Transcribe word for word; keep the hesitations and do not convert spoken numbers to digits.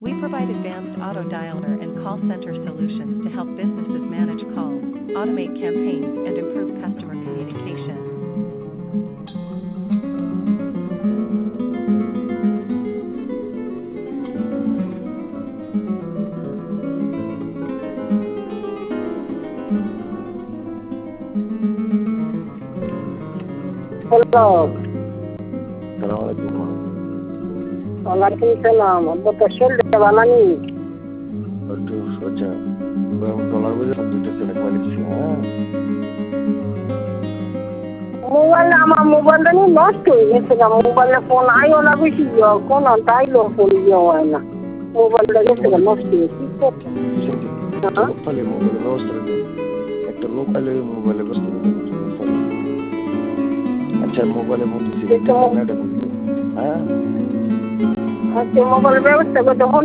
We provide advanced auto dialer and call center solutions to help businesses manage calls, automate campaigns, and improve customer communication. Hello. Assalamualaikum. Waalaikumsalam. Betul dia mana ni? Aduh, saja. Bang dolar boleh sampai tu kena kualiti. Mobile আমার মোবাইলটা নিয়ে নষ্ট হয়ে গেছে না মোবাইলে phone আইও না বেশি কোন তাইলো ফোন ইয়ে হয় না মোবাইলটা গেছে নষ্ট হয়ে কি করতে লোকালে মোবাইলে ব্যবস্থা নেই একটা লোকালে মোবাইলে ব্যবস্থা নেই আচ্ছা মোবাইলে বলতেছি হ্যাঁ আচ্ছা মোবাইল ব্যবস্থা করতে